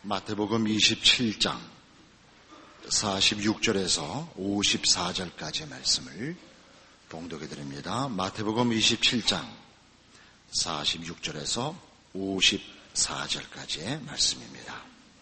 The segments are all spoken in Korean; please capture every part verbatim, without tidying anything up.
마태복음 이십칠 장 사십육 절에서 오십사 절까지의 말씀을 봉독해 드립니다. 마태복음 이십칠 장 사십육 절에서 오십사 절까지의 말씀입니다.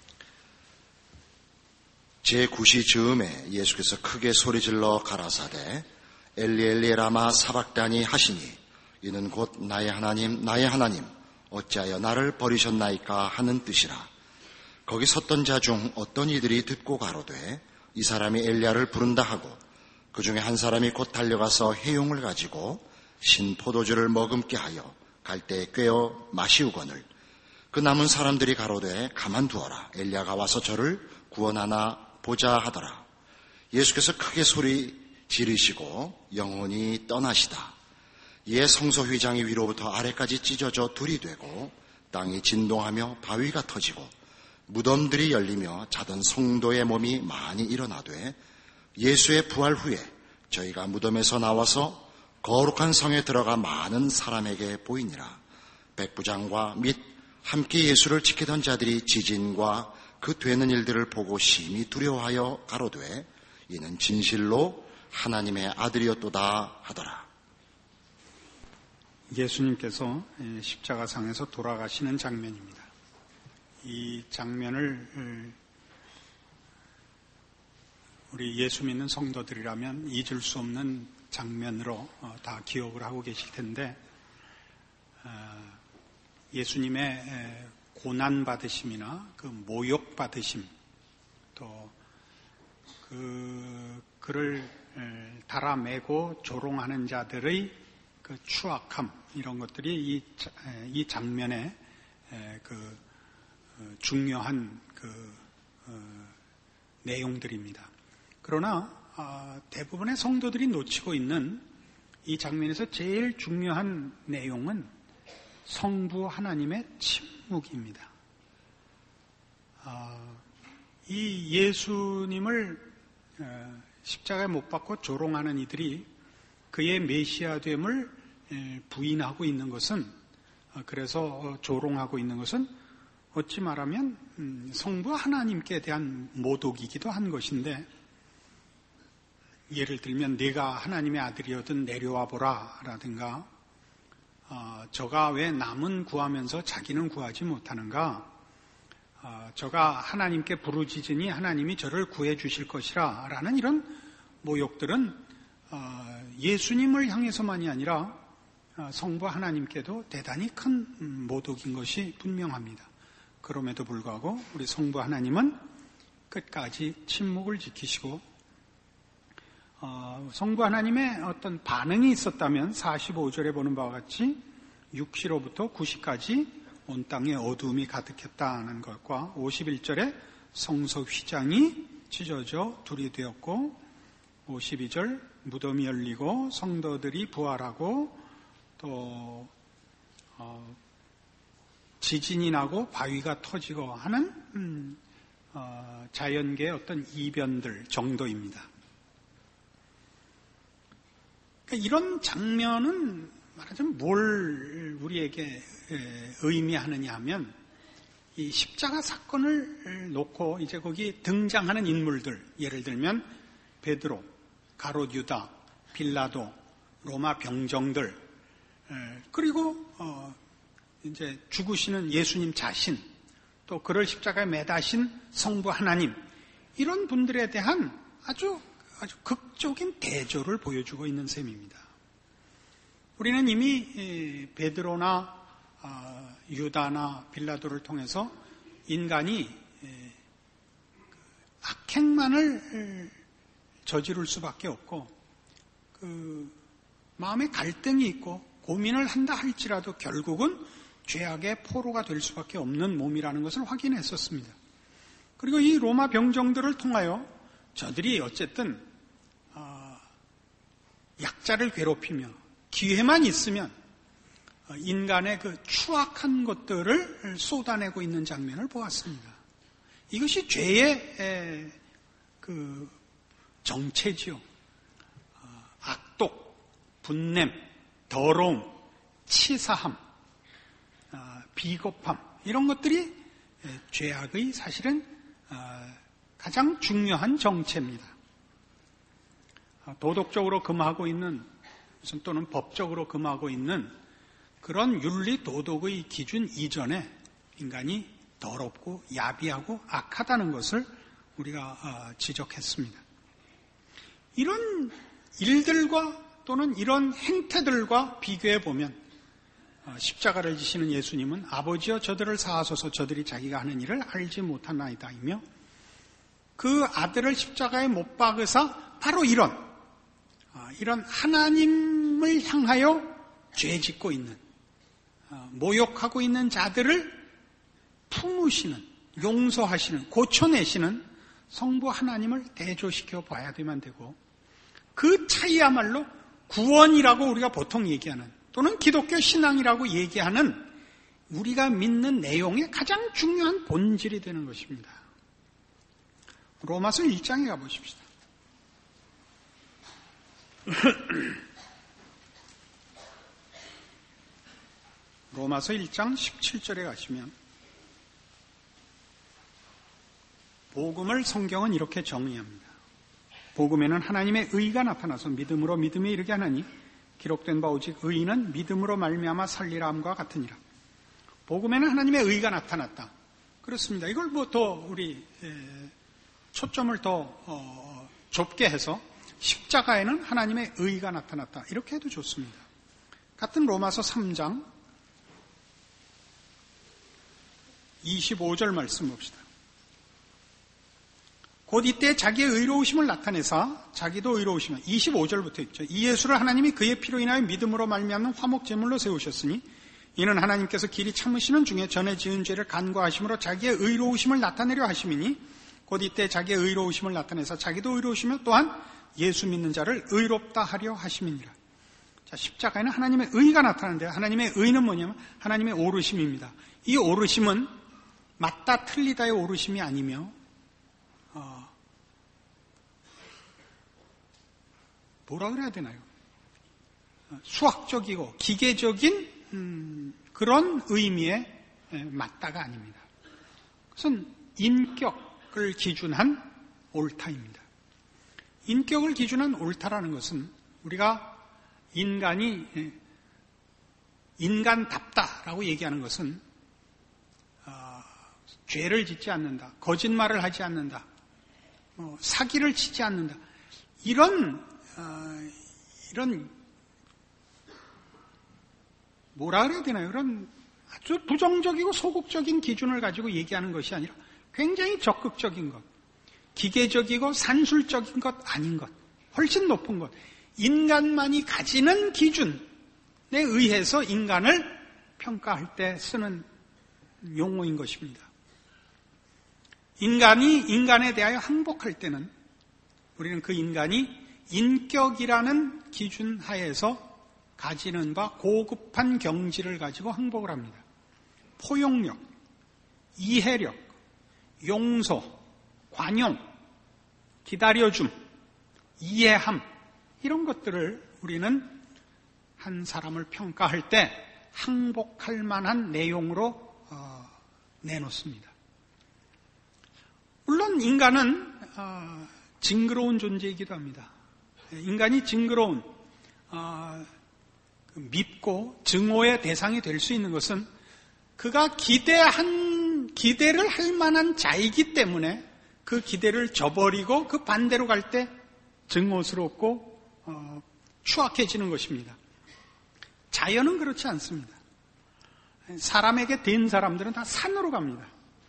제구 시 즈음에 예수께서 크게 소리질러 가라사대 엘리 엘리 라마 사박다니 하시니 이는 곧 나의 하나님 나의 하나님 어찌하여 나를 버리셨나이까 하는 뜻이라. 거기 섰던 자 중 어떤 이들이 듣고 가로되 이 사람이 엘리야를 부른다 하고 그 중에 한 사람이 곧 달려가서 해용을 가지고 신 포도주를 머금게 하여 갈대에 꿰어 마시우거늘 그 남은 사람들이 가로되 가만두어라 엘리야가 와서 저를 구원하나 보자 하더라. 예수께서 크게 소리 지르시고 영혼이 떠나시다. 이에 성소 휘장이 위로부터 아래까지 찢어져 둘이 되고 땅이 진동하며 바위가 터지고 무덤들이 열리며 자던 성도의 몸이 많이 일어나되 예수의 부활 후에 저희가 무덤에서 나와서 거룩한 성에 들어가 많은 사람에게 보이니라. 백부장과 및 함께 예수를 지키던 자들이 지진과 그 되는 일들을 보고 심히 두려워하여 가로되 이는 진실로 하나님의 아들이었도다 하더라. 예수님께서 십자가상에서 돌아가시는 장면입니다. 이 장면을 우리 예수 믿는 성도들이라면 잊을 수 없는 장면으로 다 기억을 하고 계실 텐데, 예수님의 고난받으심이나 그 모욕받으심, 또 그, 그를 달아매고 조롱하는 자들의 그 추악함, 이런 것들이 이, 이 장면의 그 중요한 그 어, 내용들입니다. 그러나 어, 대부분의 성도들이 놓치고 있는 이 장면에서 제일 중요한 내용은 성부 하나님의 침묵입니다. 어, 이 예수님을 어, 십자가에 못 박고 조롱하는 이들이 그의 메시아됨을 부인하고 있는 것은, 그래서 조롱하고 있는 것은 어찌 말하면 성부 하나님께 대한 모독이기도 한 것인데, 예를 들면 네가 하나님의 아들이어든 내려와 보라 라든가, 어, 저가 왜 남은 구하면서 자기는 구하지 못하는가, 어, 저가 하나님께 부르짖으니 하나님이 저를 구해 주실 것이라 라는 이런 모욕들은 어, 예수님을 향해서만이 아니라 어, 성부 하나님께도 대단히 큰 모독인 것이 분명합니다. 그럼에도 불구하고 우리 성부 하나님은 끝까지 침묵을 지키시고, 어, 성부 하나님의 어떤 반응이 있었다면 사십오 절에 보는 바와 같이 육시로부터 구시까지 온 땅에 어두움이 가득했다는 것과 오십일 절에 성소 휘장이 찢어져 둘이 되었고, 오십이 절 무덤이 열리고 성도들이 부활하고 또 어, 지진이 나고 바위가 터지고 하는 음, 어, 자연계의 어떤 이변들 정도입니다. 그러니까 이런 장면은 말하자면 뭘 우리에게 의미하느냐 하면, 이 십자가 사건을 놓고 이제 거기 등장하는 인물들, 예를 들면 베드로, 가롯 유다, 빌라도, 로마 병정들, 그리고 어, 이제 죽으시는 예수님 자신, 또 그를 십자가에 매다신 성부 하나님, 이런 분들에 대한 아주 아주 극적인 대조를 보여주고 있는 셈입니다. 우리는 이미 베드로나 유다나 빌라도를 통해서 인간이 악행만을 저지를 수밖에 없고, 그 마음에 갈등이 있고 고민을 한다 할지라도 결국은 죄악의 포로가 될 수밖에 없는 몸이라는 것을 확인했었습니다. 그리고 이 로마 병정들을 통하여 저들이 어쨌든 어, 약자를 괴롭히며 기회만 있으면 인간의 그 추악한 것들을 쏟아내고 있는 장면을 보았습니다. 이것이 죄의 그 정체지요. 악독, 분냄, 더러움, 치사함, 비겁함, 이런 것들이 죄악의 사실은 가장 중요한 정체입니다. 도덕적으로 금하고 있는 또는 법적으로 금하고 있는 그런 윤리 도덕의 기준 이전에 인간이 더럽고 야비하고 악하다는 것을 우리가 지적했습니다. 이런 일들과 또는 이런 행태들과 비교해 보면 십자가를 지시는 예수님은 아버지여 저들을 사하소서 저들이 자기가 하는 일을 알지 못하나이다이며 그 아들을 십자가에 못 박으사 바로 이런 이런 하나님을 향하여 죄 짓고 있는 모욕하고 있는 자들을 품으시는 용서하시는 고쳐내시는 성부 하나님을 대조시켜 봐야 되면 되고 그 차이야말로 구원이라고 우리가 보통 얘기하는 또는 기독교 신앙이라고 얘기하는 우리가 믿는 내용의 가장 중요한 본질이 되는 것입니다. 로마서 일 장에 가보십시다. 로마서 일 장 십칠 절에 가시면 복음을 성경은 이렇게 정의합니다. 복음에는 하나님의 의가 나타나서 믿음으로 믿음에 이르게 하나니 기록된 바 오직 의인은 믿음으로 말미암아 살리라 함과 같으니라. 복음에는 하나님의 의가 나타났다. 그렇습니다. 이걸 뭐 더 우리 초점을 더 좁게 해서 십자가에는 하나님의 의가 나타났다. 이렇게 해도 좋습니다. 같은 로마서 삼 장 이십오 절 말씀 봅시다. 곧 이때 자기의 의로우심을 나타내사 자기도 의로우시면 이십오 절부터 있죠. 이 예수를 하나님이 그의 피로 인하여 믿음으로 말미암는 화목제물로 세우셨으니 이는 하나님께서 길이 참으시는 중에 전에 지은 죄를 간과하심으로 자기의 의로우심을 나타내려 하심이니 곧 이때 자기의 의로우심을 나타내사 자기도 의로우시며 또한 예수 믿는 자를 의롭다 하려 하심이니라. 자, 십자가에는 하나님의 의가 나타나는데 하나님의 의는 뭐냐면 하나님의 오르심입니다. 이 오르심은 맞다 틀리다의 오르심이 아니며 어, 뭐라 그래야 되나요? 수학적이고 기계적인 음, 그런 의미의 맞다가 아닙니다. 그것은 인격을 기준한 옳다입니다. 인격을 기준한 옳다라는 것은 우리가 인간이 인간답다라고 얘기하는 것은 어, 죄를 짓지 않는다, 거짓말을 하지 않는다, 어, 사기를 치지 않는다, 이런 어, 이런 뭐라 그래야 되나요? 이런 아주 부정적이고 소극적인 기준을 가지고 얘기하는 것이 아니라 굉장히 적극적인 것, 기계적이고 산술적인 것 아닌 것, 훨씬 높은 것, 인간만이 가지는 기준에 의해서 인간을 평가할 때 쓰는 용어인 것입니다. 인간이 인간에 대하여 항복할 때는 우리는 그 인간이 인격이라는 기준 하에서 가지는 바 고급한 경지를 가지고 항복을 합니다. 포용력, 이해력, 용서, 관용, 기다려줌, 이해함, 이런 것들을 우리는 한 사람을 평가할 때 항복할 만한 내용으로 어, 내놓습니다. 물론 인간은 어, 징그러운 존재이기도 합니다. 인간이 징그러운 어, 밉고 증오의 대상이 될 수 있는 것은 그가 기대한 기대를 할 만한 자이기 때문에 그 기대를 저버리고 그 반대로 갈 때 증오스럽고 어, 추악해지는 것입니다. 자연은 그렇지 않습니다. 사람에게 된 사람들은 다 산으로 갑니다.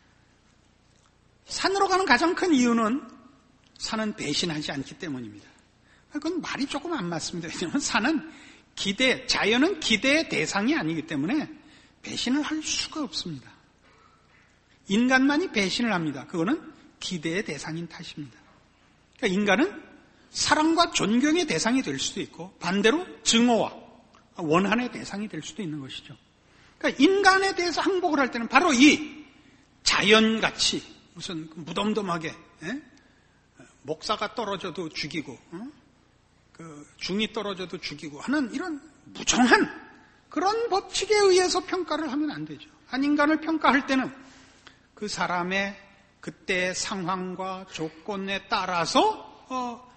산으로 가는 가장 큰 이유는 산은 배신하지 않기 때문입니다. 그건 말이 조금 안 맞습니다. 왜냐하면 산은 기대, 자연은 기대의 대상이 아니기 때문에 배신을 할 수가 없습니다. 인간만이 배신을 합니다. 그거는 기대의 대상인 탓입니다. 그러니까 인간은 사랑과 존경의 대상이 될 수도 있고 반대로 증오와 원한의 대상이 될 수도 있는 것이죠. 그러니까 인간에 대해서 항복을 할 때는 바로 이 자연같이 무슨 무덤덤하게 에? 목사가 떨어져도 죽이고 어? 그 중이 떨어져도 죽이고 하는 이런 무정한 그런 법칙에 의해서 평가를 하면 안 되죠. 한 인간을 평가할 때는 그 사람의 그때의 상황과 조건에 따라서 어,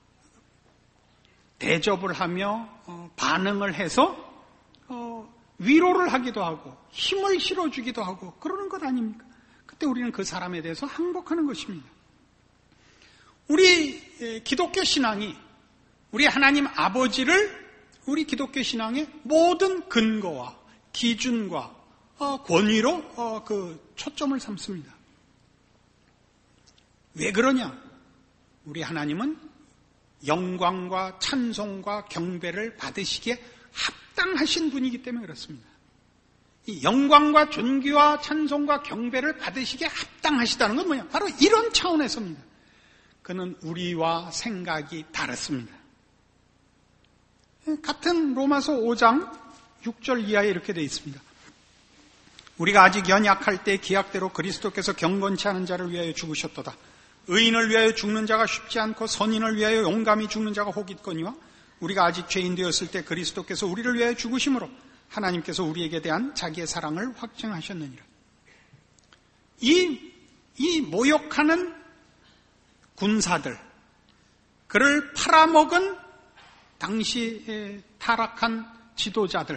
대접을 하며 어, 반응을 해서 어, 위로를 하기도 하고 힘을 실어주기도 하고 그러는 것 아닙니까? 그때 우리는 그 사람에 대해서 항복하는 것입니다. 우리 기독교 신앙이 우리 하나님 아버지를 우리 기독교 신앙의 모든 근거와 기준과 어, 권위로 어, 그 초점을 삼습니다. 왜 그러냐? 우리 하나님은 영광과 찬송과 경배를 받으시기에 합당하신 분이기 때문에 그렇습니다. 이 영광과 존귀와 찬송과 경배를 받으시기에 합당하시다는 건 뭐냐? 바로 이런 차원에서입니다. 그는 우리와 생각이 다릅니다. 같은 로마서 오 장 육 절 이하에 이렇게 되어 있습니다. 우리가 아직 연약할 때 기약대로 그리스도께서 경건치 않은 자를 위하여 죽으셨도다. 의인을 위하여 죽는 자가 쉽지 않고 선인을 위하여 용감히 죽는 자가 혹 있거니와 우리가 아직 죄인 되었을 때 그리스도께서 우리를 위하여 죽으심으로 하나님께서 우리에게 대한 자기의 사랑을 확증하셨느니라. 이, 이 모욕하는 군사들, 그를 팔아먹은 당시 타락한 지도자들을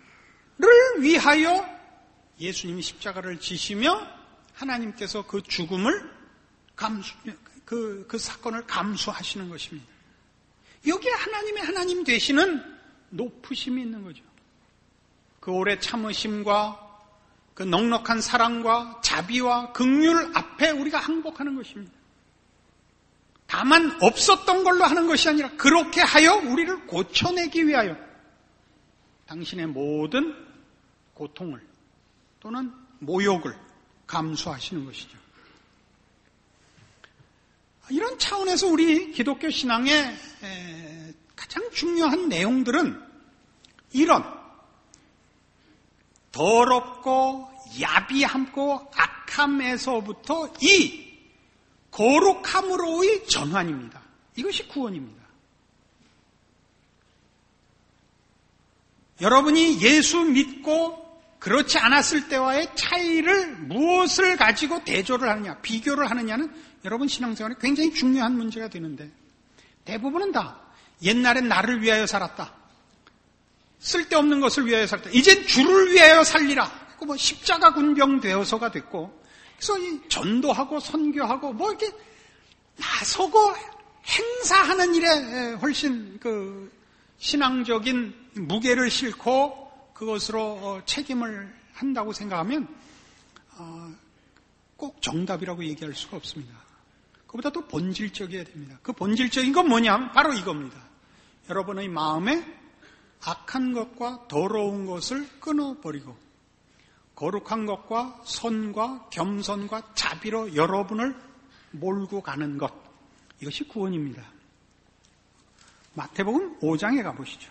위하여 예수님이 십자가를 지시며 하나님께서 그 죽음을 감수, 그, 그 사건을 감수하시는 것입니다. 여기에 하나님의 하나님 되시는 높으심이 있는 거죠. 그 오래 참으심과 그 넉넉한 사랑과 자비와 긍휼 앞에 우리가 항복하는 것입니다. 다만 없었던 걸로 하는 것이 아니라 그렇게 하여 우리를 고쳐내기 위하여 당신의 모든 고통을 또는 모욕을 감수하시는 것이죠. 이런 차원에서 우리 기독교 신앙의 가장 중요한 내용들은 이런 더럽고 야비함고 악함에서부터 이 거룩함으로의 전환입니다. 이것이 구원입니다. 여러분이 예수 믿고 그렇지 않았을 때와의 차이를 무엇을 가지고 대조를 하느냐, 비교를 하느냐는 여러분 신앙생활에 굉장히 중요한 문제가 되는데 대부분은 다 옛날엔 나를 위하여 살았다. 쓸데없는 것을 위하여 살았다. 이젠 주를 위하여 살리라. 뭐 십자가 군병 되어서가 됐고 그래서 이 전도하고 선교하고 뭐 이렇게 나서고 행사하는 일에 훨씬 그 신앙적인 무게를 싣고 그것으로 책임을 한다고 생각하면 꼭 정답이라고 얘기할 수가 없습니다. 그보다 더 본질적이어야 됩니다. 그 본질적인 건 뭐냐면 바로 이겁니다. 여러분의 마음에 악한 것과 더러운 것을 끊어버리고 거룩한 것과 선과 겸손과 자비로 여러분을 몰고 가는 것, 이것이 구원입니다. 마태복음 오 장에 가보시죠.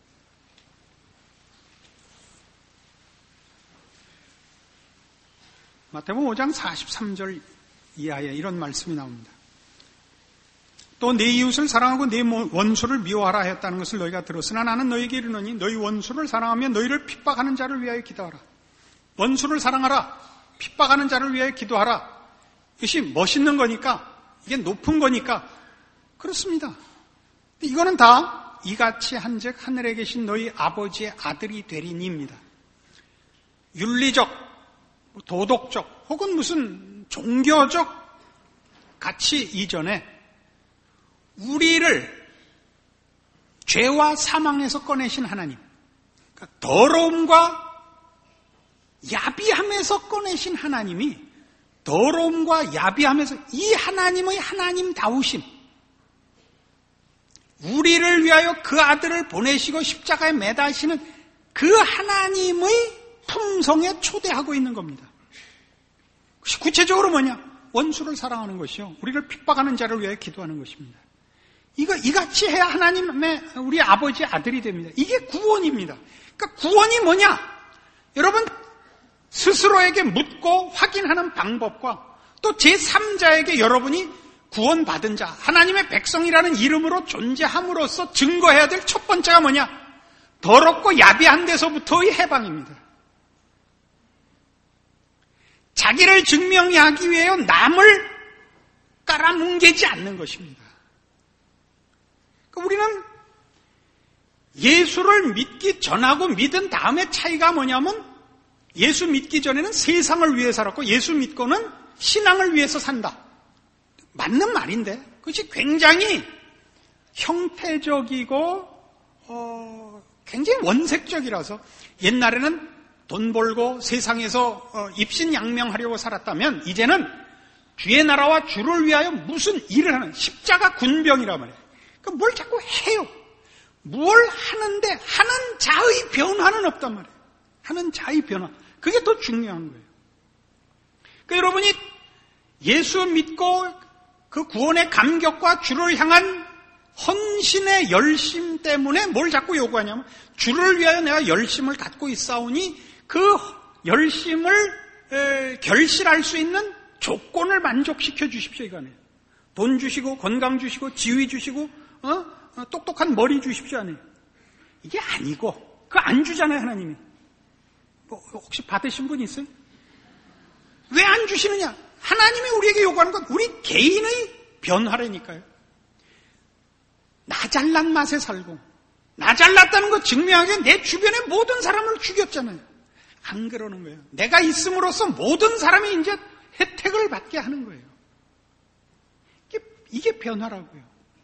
마태복음 오 장 사십삼 절 이하에 이런 말씀이 나옵니다. 또 내 이웃을 사랑하고 내 원수를 미워하라 했다는 것을 너희가 들었으나 나는 너희에게 이르노니 너희 원수를 사랑하며 너희를 핍박하는 자를 위하여 기도하라. 원수를 사랑하라. 핍박하는 자를 위하여 기도하라. 이것이 멋있는 거니까, 이게 높은 거니까 그렇습니다. 이거는 다 이같이 한즉 하늘에 계신 너희 아버지의 아들이 되리니입니다. 윤리적, 도덕적 혹은 무슨 종교적 가치 이전에 우리를 죄와 사망에서 꺼내신 하나님, 그러니까 더러움과 야비함에서 꺼내신 하나님이 더러움과 야비함에서 이 하나님의 하나님다우심, 우리를 위하여 그 아들을 보내시고 십자가에 매다시는 그 하나님의 품성에 초대하고 있는 겁니다. 구체적으로 뭐냐? 원수를 사랑하는 것이요, 우리를 핍박하는 자를 위하여 기도하는 것입니다. 이거 이같이 해야 하나님의 우리 아버지의 아들이 됩니다. 이게 구원입니다. 그러니까 구원이 뭐냐? 여러분 스스로에게 묻고 확인하는 방법과 또 제삼자에게 여러분이 구원받은 자, 하나님의 백성이라는 이름으로 존재함으로써 증거해야 될 첫 번째가 뭐냐? 더럽고 야비한 데서부터의 해방입니다. 자기를 증명하기 위해 남을 깔아뭉개지 않는 것입니다. 그러니까 우리는 예수를 믿기 전하고 믿은 다음에 차이가 뭐냐면 예수 믿기 전에는 세상을 위해 살았고 예수 믿고는 신앙을 위해서 산다. 맞는 말인데 그것이 굉장히 형태적이고 어, 굉장히 원색적이라서 옛날에는 돈 벌고 세상에서 어, 입신양명하려고 살았다면 이제는 주의 나라와 주를 위하여 무슨 일을 하는 십자가 군병이란 말이에요. 그러니까 뭘 자꾸 해요. 뭘 하는데 하는 자의 변화는 없단 말이에요. 하는 자의 변화. 그게 더 중요한 거예요. 그러니까 여러분이 예수 믿고 그 구원의 감격과 주를 향한 헌신의 열심 때문에 뭘 자꾸 요구하냐면 주를 위하여 내가 열심을 갖고 있사오니 그 열심을 에, 결실할 수 있는 조건을 만족시켜 주십시오 이거네요. 돈 주시고 건강 주시고 지위 주시고 어? 어, 똑똑한 머리 주십시오 아니에요. 이게 아니고 그거 안 주잖아요 하나님이. 뭐, 혹시 받으신 분 있어요? 왜 안 주시느냐? 하나님이 우리에게 요구하는 건 우리 개인의 변화라니까요. 나 잘난 맛에 살고 나 잘났다는 거 증명하기 내 주변의 모든 사람을 죽였잖아요. 안 그러는 거예요. 내가 있음으로써 모든 사람이 이제 혜택을 받게 하는 거예요. 이게, 이게 변화라고요.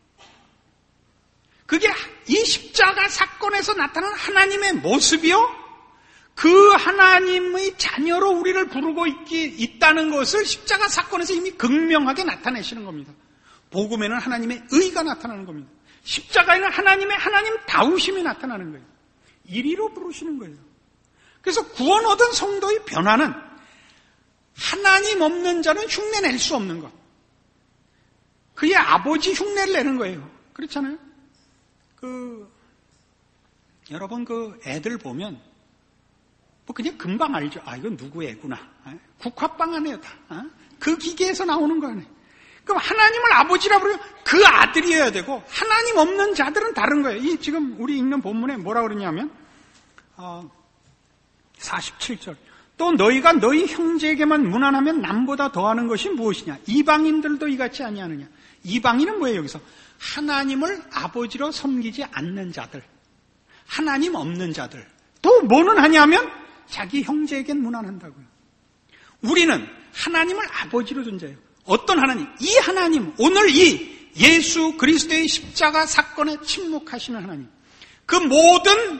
그게 이 십자가 사건에서 나타난 하나님의 모습이요. 그 하나님의 자녀로 우리를 부르고 있기, 있다는 것을 십자가 사건에서 이미 극명하게 나타내시는 겁니다. 복음에는 하나님의 의가 나타나는 겁니다. 십자가에는 하나님의 하나님 다우심이 나타나는 거예요. 이리로 부르시는 거예요. 그래서 구원 얻은 성도의 변화는 하나님 없는 자는 흉내낼 수 없는 것. 그의 아버지 흉내를 내는 거예요. 그렇잖아요. 그 여러분 그 애들 보면 뭐 그냥 금방 알죠. 아 이건 누구 애구나. 국화빵 안에요 다. 그 기계에서 나오는 거 아니에요. 그럼 하나님을 아버지라 부르면 그 아들이어야 되고 하나님 없는 자들은 다른 거예요. 이 지금 우리 읽는 본문에 뭐라 그러냐면 어, 사십칠 절 또 너희가 너희 형제에게만 무난하면 남보다 더하는 것이 무엇이냐. 이방인들도 이같이 아니하느냐. 이방인은 뭐예요 여기서? 하나님을 아버지로 섬기지 않는 자들, 하나님 없는 자들. 또 뭐는 하냐면 자기 형제에겐 무난한다고요. 우리는 하나님을 아버지로 존재해요. 어떤 하나님? 이 하나님, 오늘 이 예수 그리스도의 십자가 사건에 침묵하시는 하나님. 그 모든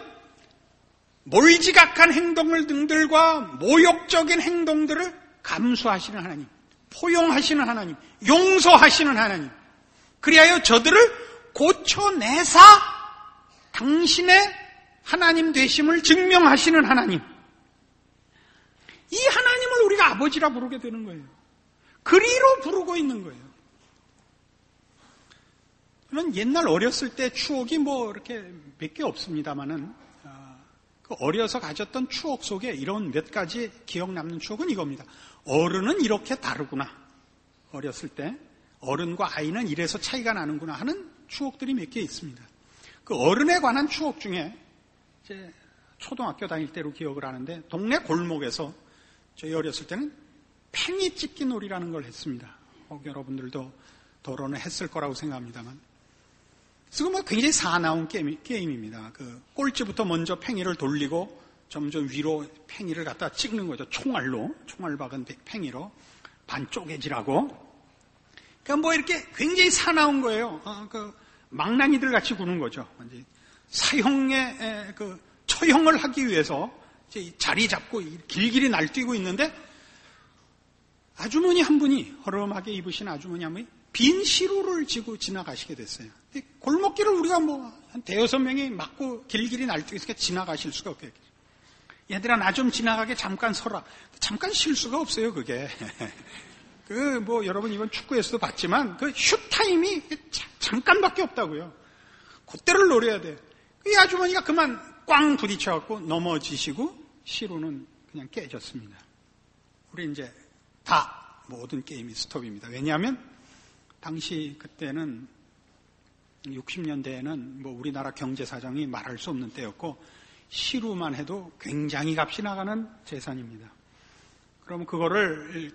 몰지각한 행동들과 모욕적인 행동들을 감수하시는 하나님, 포용하시는 하나님, 용서하시는 하나님. 그리하여 저들을 고쳐내사 당신의 하나님 되심을 증명하시는 하나님. 이 하나님을 우리가 아버지라 부르게 되는 거예요. 그리로 부르고 있는 거예요. 저는 옛날 어렸을 때 추억이 뭐 이렇게 몇 개 없습니다만은 그 어려서 가졌던 추억 속에 이런 몇 가지 기억 남는 추억은 이겁니다. 어른은 이렇게 다르구나. 어렸을 때 어른과 아이는 이래서 차이가 나는구나 하는 추억들이 몇 개 있습니다. 그 어른에 관한 추억 중에 이제 초등학교 다닐 때로 기억을 하는데 동네 골목에서 저희 어렸을 때는 팽이 찢기 놀이라는 걸 했습니다. 혹 여러분들도 도로는 했을 거라고 생각합니다만. 지금 뭐 굉장히 사나운 게임, 게임입니다. 그 꼴찌부터 먼저 팽이를 돌리고 점점 위로 팽이를 갖다 찍는 거죠. 총알로, 총알 박은 팽이로 반 쪼개지라고. 그러니까 뭐 이렇게 굉장히 사나운 거예요. 어, 그 망나니들 같이 구는 거죠. 사형의 그 처형을 하기 위해서 이제 자리 잡고 길길이 날뛰고 있는데 아주머니 한 분이 허름하게 입으신 아주머니 한 분이 빈 시루를 지고 지나가시게 됐어요. 골목길을 우리가 뭐 한 대여섯 명이 막고 길길이 날뛰니까 지나가실 수가 없겠죠. 얘들아 나 좀 지나가게 잠깐 서라. 잠깐 쉴 수가 없어요 그게. 그 뭐 여러분 이번 축구에서도 봤지만 그 슛 타임이 잠깐밖에 없다고요. 그때를 노려야 돼. 이 아주머니가 그만 꽝 부딪혀갖고 넘어지시고 시루는 그냥 깨졌습니다. 우리 이제 다 모든 게임이 스톱입니다. 왜냐하면 당시 그때는 육십 년대에는 뭐 우리나라 경제 사정이 말할 수 없는 때였고 시루만 해도 굉장히 값이 나가는 재산입니다. 그럼 그거를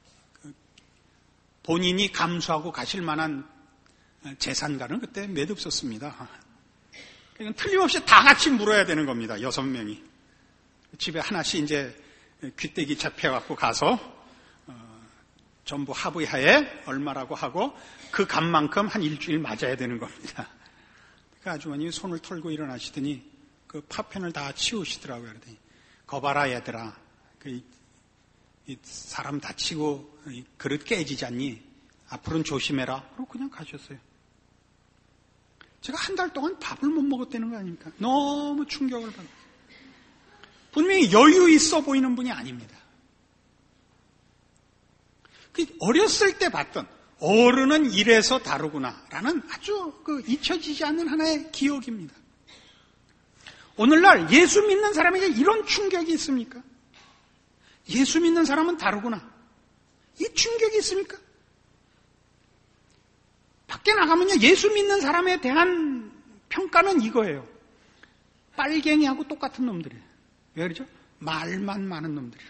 본인이 감수하고 가실 만한 재산가는 그때 몇 없었습니다. 그러니까 틀림없이 다 같이 물어야 되는 겁니다. 여섯 명이. 집에 하나씩 이제 귀때기 잡혀갖고 가서 어, 전부 합의하에 얼마라고 하고 그 값만큼 한 일주일 맞아야 되는 겁니다. 그 아주머님이 손을 털고 일어나시더니 그 파편을 다 치우시더라고요. 그러더니 거봐라 얘들아, 그 이, 이 사람 다치고 이 그릇 깨지지 않니? 앞으로는 조심해라. 그러고 그냥 가셨어요. 제가 한 달 동안 밥을 못 먹었다는 거 아닙니까? 너무 충격을 받았어요. 분명히 여유 있어 보이는 분이 아닙니다. 어렸을 때 봤던 어른은 이래서 다르구나라는 아주 그 잊혀지지 않는 하나의 기억입니다. 오늘날 예수 믿는 사람에게 이런 충격이 있습니까? 예수 믿는 사람은 다르구나. 이 충격이 있습니까? 밖에 나가면요, 예수 믿는 사람에 대한 평가는 이거예요. 빨갱이하고 똑같은 놈들이에요. 왜 그러죠? 말만 많은 놈들이라.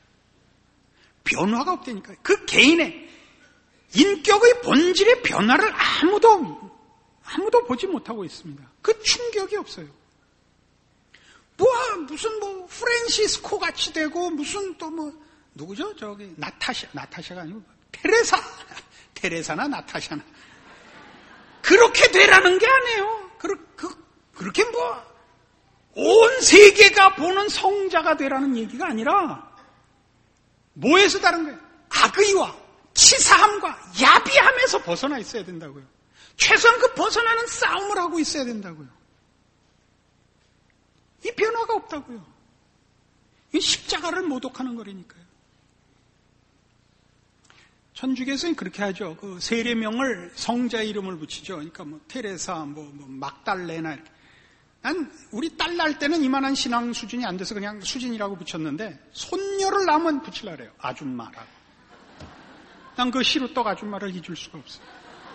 변화가 없다니까요. 그 개인의 인격의 본질의 변화를 아무도 아무도 보지 못하고 있습니다. 그 충격이 없어요. 뭐 무슨 뭐 프란시스코 같이 되고 무슨 또 뭐 누구죠? 저기 나타샤 나타샤가 아니고 테레사 테레사나 나타샤나 그렇게 되라는 게 아니에요. 그, 그, 그렇게 뭐 온 세계가 보는 성자가 되라는 얘기가 아니라 뭐에서 다른 거예요? 악의와 치사함과 야비함에서 벗어나 있어야 된다고요. 최소한 그 벗어나는 싸움을 하고 있어야 된다고요. 이 변화가 없다고요. 이 십자가를 모독하는 거라니까요. 천주교에서는 그렇게 하죠. 그 세례명을 성자 이름을 붙이죠. 그러니까 뭐 테레사, 뭐, 뭐 막달레나 이렇게. 난 우리 딸 낳을 때는 이만한 신앙 수준이 안 돼서 그냥 수진이라고 붙였는데 손녀를 낳으면 붙이려고 해요. 아줌마라고. 난 그 시루떡 아줌마를 잊을 수가 없어요.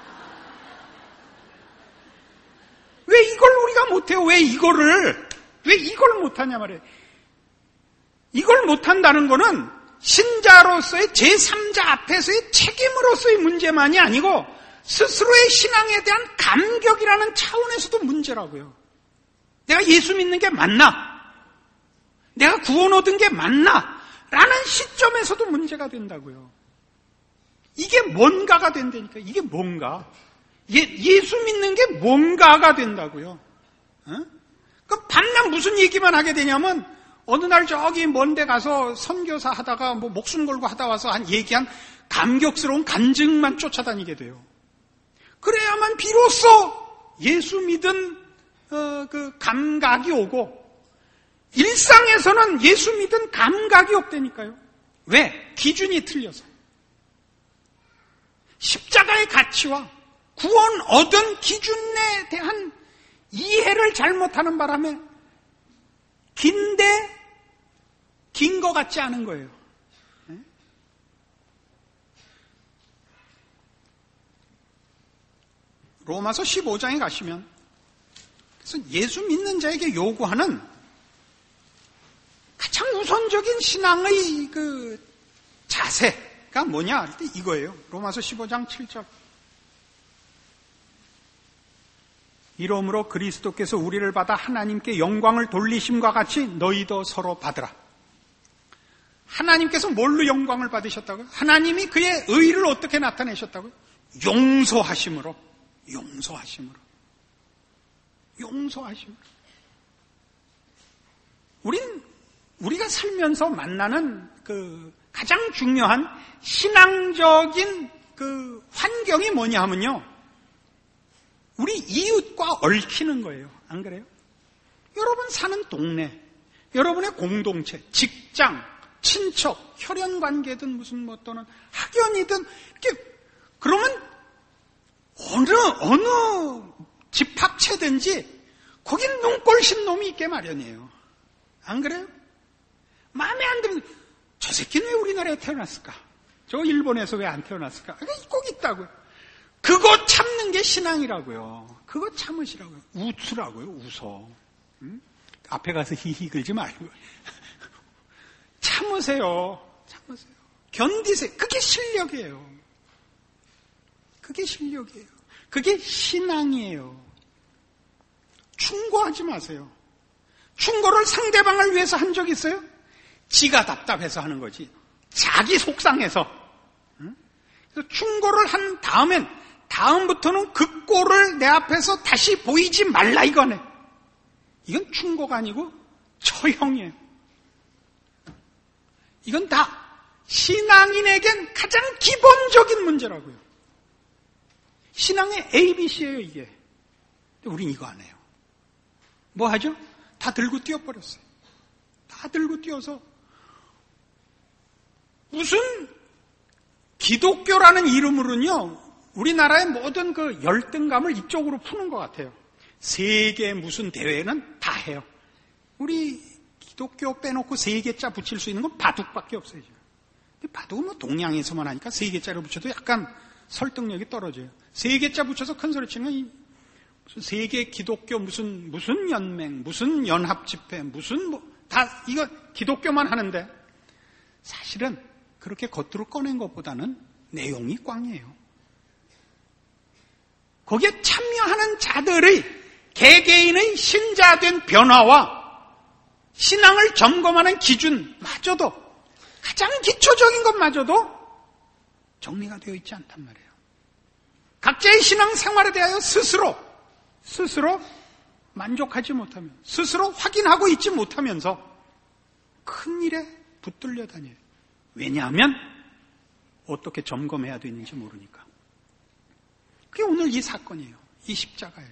왜 이걸 우리가 못해요? 왜 이거를 왜 이걸 못하냐 말이에요. 이걸 못한다는 거는 신자로서의 제삼자 앞에서의 책임으로서의 문제만이 아니고 스스로의 신앙에 대한 감격이라는 차원에서도 문제라고요. 내가 예수 믿는 게 맞나? 내가 구원 얻은 게 맞나? 라는 시점에서도 문제가 된다고요. 이게 뭔가가 된다니까. 이게 뭔가. 예, 예수 믿는 게 뭔가가 된다고요. 어? 그럼 밤낮 무슨 얘기만 하게 되냐면 어느 날 저기 먼데 가서 선교사 하다가 뭐 목숨 걸고 하다 와서 한 얘기한 감격스러운 간증만 쫓아다니게 돼요. 그래야만 비로소 예수 믿은 어, 그 감각이 오고 일상에서는 예수 믿은 감각이 없다니까요. 왜? 기준이 틀려서. 십자가의 가치와 구원 얻은 기준에 대한 이해를 잘못하는 바람에 긴데 긴 것 같지 않은 거예요. 로마서 십오 장에 가시면 그래서 예수 믿는 자에게 요구하는 가장 우선적인 신앙의 그 자세가 뭐냐 할 때 이거예요. 로마서 십오 장 칠 절. 이러므로 그리스도께서 우리를 받아 하나님께 영광을 돌리심과 같이 너희도 서로 받으라. 하나님께서 뭘로 영광을 받으셨다고요? 하나님이 그의 의를 어떻게 나타내셨다고요? 용서하심으로. 용서하심으로. 용서하심으로. 우린 우리가 살면서 만나는 그 가장 중요한 신앙적인 그 환경이 뭐냐 하면요. 우리 이웃과 얽히는 거예요. 안 그래요? 여러분 사는 동네, 여러분의 공동체, 직장, 친척, 혈연관계든 무슨 뭐 또는 학연이든 이렇게 그러면 어느 어느 집합체든지 거긴 눈꼴신 놈이 있게 마련이에요. 안 그래요? 마음에 안 들면 저 새끼는 왜 우리나라에 태어났을까? 저 일본에서 왜 안 태어났을까? 꼭 있다고요. 그거 참는 게 신앙이라고요. 그거 참으시라고요. 웃으라고요. 웃어. 응? 앞에 가서 히히 긁지 말고 참으세요. 참으세요. 견디세요. 그게 실력이에요. 그게 실력이에요. 그게 신앙이에요. 충고하지 마세요. 충고를 상대방을 위해서 한 적 있어요? 지가 답답해서 하는 거지. 자기 속상해서. 응? 그래서 충고를 한 다음엔 다음부터는 그 꼴을 내 앞에서 다시 보이지 말라 이거네. 이건 충고가 아니고 처형이에요. 이건 다 신앙인에겐 가장 기본적인 문제라고요. 신앙의 에이비씨예요 이게. 근데 우린 이거 안 해요. 뭐 하죠? 다 들고 뛰어버렸어요. 다 들고 뛰어서 무슨 기독교라는 이름으로는요, 우리나라의 모든 그 열등감을 이쪽으로 푸는 것 같아요. 세계 무슨 대회는 다 해요. 우리 기독교 빼놓고 세 개자 붙일 수 있는 건 바둑밖에 없어요. 근데 바둑은 뭐 동양에서만 하니까 세 개자를 붙여도 약간 설득력이 떨어져요. 세 개자 붙여서 큰 소리 치는 건 무슨 세계 기독교 무슨 무슨 연맹, 무슨 연합 집회, 무슨 뭐 다 이거 기독교만 하는데 사실은 그렇게 겉으로 꺼낸 것보다는 내용이 꽝이에요. 거기에 참여하는 자들의 개개인의 신자된 변화와 신앙을 점검하는 기준마저도 가장 기초적인 것마저도 정리가 되어 있지 않단 말이에요. 각자의 신앙 생활에 대하여 스스로 스스로 만족하지 못하면 스스로 확인하고 있지 못하면서 큰일에 붙들려 다녀요. 왜냐하면 어떻게 점검해야 되는지 모르니까. 그게 오늘 이 사건이에요. 이 십자가예요.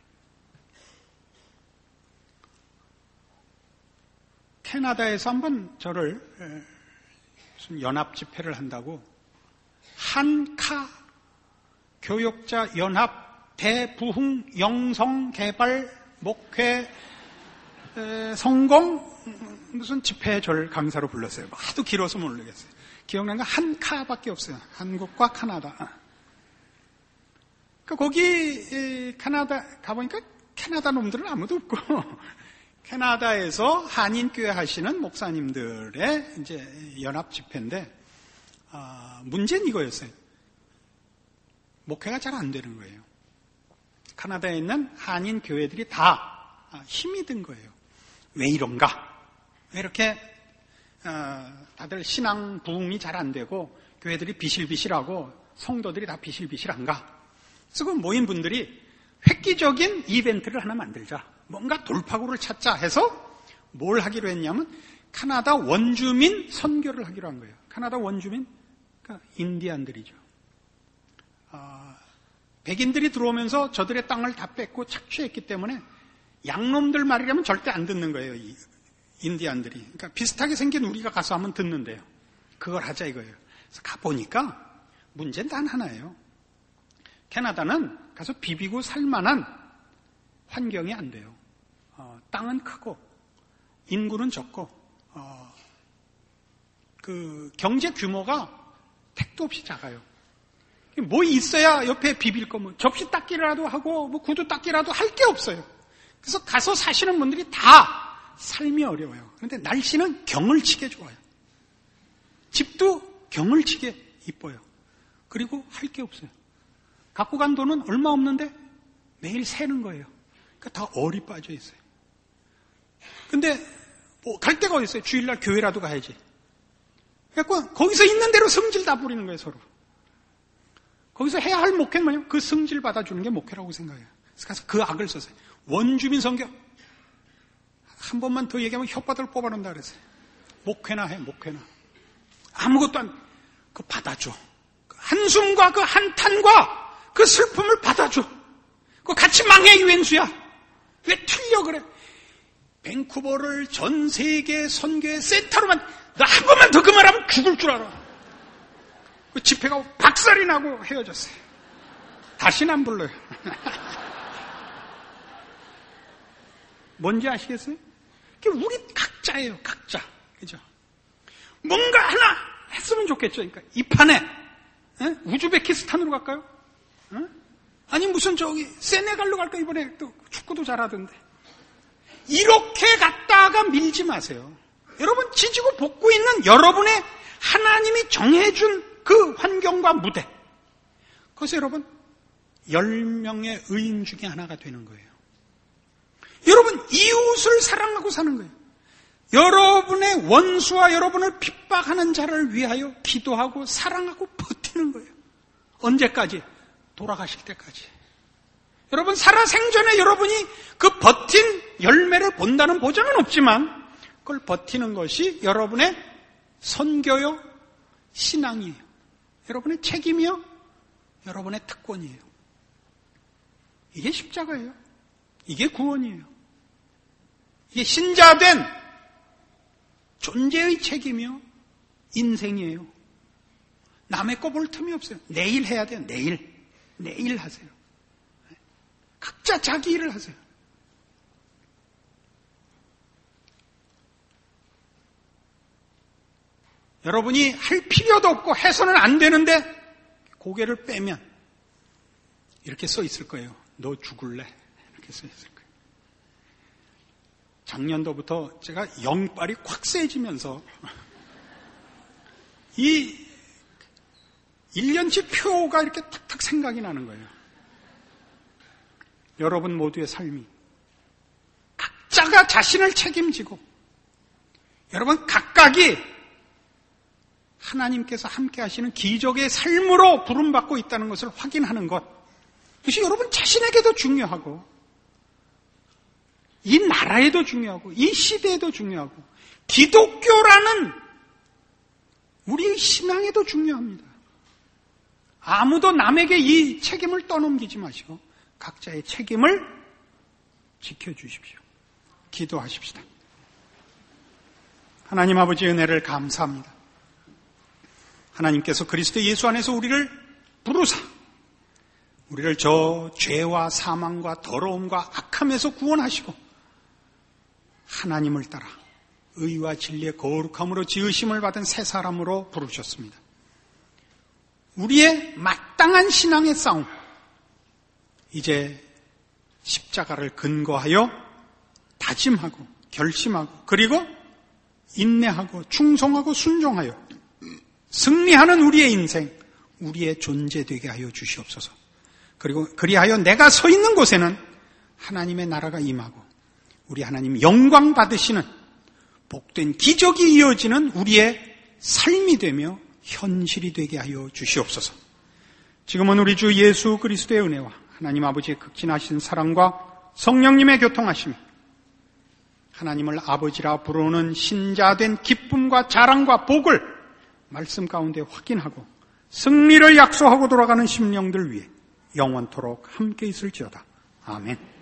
캐나다에서 한번 저를 무슨 연합 집회를 한다고 한카 교역자 연합 대부흥 영성 개발 목회 성공 무슨 집회에 저를 강사로 불렀어요. 하도 길어서 모르겠어요. 기억나는 건 한카밖에 없어요. 한국과 카나다. 그러니까 거기 캐나다 가보니까 캐나다 놈들은 아무도 없고 캐나다에서 한인교회 하시는 목사님들의 이제 연합 집회인데 아, 문제는 이거였어요. 목회가 잘 안 되는 거예요. 캐나다에 있는 한인 교회들이 다 힘이 든 거예요. 왜 이런가? 왜 이렇게 어, 다들 신앙 부흥이 잘 안 되고 교회들이 비실비실하고 성도들이 다 비실비실한가? 그래서 그 모인 분들이 획기적인 이벤트를 하나 만들자. 뭔가 돌파구를 찾자 해서 뭘 하기로 했냐면 캐나다 원주민 선교를 하기로 한 거예요. 캐나다 원주민? 그러니까 인디안들이죠. 어, 백인들이 들어오면서 저들의 땅을 다 뺏고 착취했기 때문에 양놈들 말이라면 절대 안 듣는 거예요. 이 인디안들이. 그러니까 비슷하게 생긴 우리가 가서 하면 듣는데요. 그걸 하자 이거예요. 그래서 가보니까 문제는 단 하나예요. 캐나다는 가서 비비고 살만한 환경이 안 돼요. 어, 땅은 크고 인구는 적고 어, 그 경제 규모가 택도 없이 작아요. 뭐 있어야 옆에 비빌 거면 접시 닦기라도 하고 뭐 구두 닦기라도 할 게 없어요. 그래서 가서 사시는 분들이 다 삶이 어려워요. 그런데 날씨는 경을치게 좋아요. 집도 경을치게 이뻐요. 그리고 할 게 없어요. 갖고 간 돈은 얼마 없는데 매일 새는 거예요. 그러니까 다 얼이 빠져 있어요. 근데 뭐 갈 데가 어디 있어요? 주일날 교회라도 가야지. 그러니까 거기서 있는 대로 성질 다 부리는 거예요, 서로. 거기서 해야 할 목회는 뭐냐면 그 성질 받아주는 게 목회라고 생각해요. 그래서 가서 그 악을 썼어요. 원주민 선교. 한 번만 더 얘기하면 혓바닥을 뽑아놓는다 그랬어요. 목회나 해, 목회나. 아무것도 안, 그 받아줘. 그 한숨과 그 한탄과 그 슬픔을 받아줘. 그 같이 망해, 유엔수야. 왜 틀려 그래? 밴쿠버를 전 세계 선교의 센터로만, 나 한 번만 더 그 말하면 죽을 줄 알아. 그 집회가 박살이 나고 헤어졌어요. 다시는 안 불러요. 뭔지 아시겠어요? 그게 우리 각자예요, 각자. 그죠? 뭔가 하나 했으면 좋겠죠. 그러니까 이 판에 에? 우즈베키스탄으로 갈까요? 에? 아니 무슨 저기 세네갈로 갈까? 이번에 또 축구도 잘하던데. 이렇게 갔다가 밀지 마세요. 여러분 지지고 볶고 있는 여러분의 하나님이 정해준 그 환경과 무대. 그래서 여러분, 열 명의 의인 중에 하나가 되는 거예요. 여러분, 이웃을 사랑하고 사는 거예요. 여러분의 원수와 여러분을 핍박하는 자를 위하여 기도하고 사랑하고 버티는 거예요. 언제까지? 돌아가실 때까지. 여러분, 살아생전에 여러분이 그 버틴 열매를 본다는 보장은 없지만 그걸 버티는 것이 여러분의 선교요, 신앙이에요. 여러분의 책임이요, 여러분의 특권이에요. 이게 십자가예요. 이게 구원이에요. 이게 신자된 존재의 책임이요, 인생이에요. 남의 거 볼 틈이 없어요. 내일 해야 돼요. 내일. 내일 하세요. 각자 자기 일을 하세요. 여러분이 할 필요도 없고 해서는 안 되는데 고개를 빼면 이렇게 써 있을 거예요. 너 죽을래? 이렇게 써 있을 거예요. 작년도부터 제가 영빨이 콱 세지면서 이 일 년치 표가 이렇게 탁탁 생각이 나는 거예요. 여러분 모두의 삶이 각자가 자신을 책임지고 여러분 각각이 하나님께서 함께 하시는 기적의 삶으로 부름받고 있다는 것을 확인하는 것, 그것이 여러분 자신에게도 중요하고 이 나라에도 중요하고 이 시대에도 중요하고 기독교라는 우리의 신앙에도 중요합니다. 아무도 남에게 이 책임을 떠넘기지 마시고 각자의 책임을 지켜주십시오. 기도하십시다. 하나님 아버지 은혜를 감사합니다. 하나님께서 그리스도 예수 안에서 우리를 부르사 우리를 저 죄와 사망과 더러움과 악함에서 구원하시고 하나님을 따라 의와 진리의 거룩함으로 지으심을 받은 새 사람으로 부르셨습니다. 우리의 마땅한 신앙의 싸움, 이제 십자가를 근거하여 다짐하고 결심하고 그리고 인내하고 충성하고 순종하여 승리하는 우리의 인생, 우리의 존재 되게 하여 주시옵소서. 그리고 그리하여 내가 서 있는 곳에는 하나님의 나라가 임하고 우리 하나님 영광 받으시는 복된 기적이 이어지는 우리의 삶이 되며 현실이 되게 하여 주시옵소서. 지금은 우리 주 예수 그리스도의 은혜와 하나님 아버지의 극진하신 사랑과 성령님의 교통하심이 하나님을 아버지라 부르는 신자된 기쁨과 자랑과 복을 말씀 가운데 확인하고 승리를 약속하고 돌아가는 심령들 위해 영원토록 함께 있을지어다. 아멘.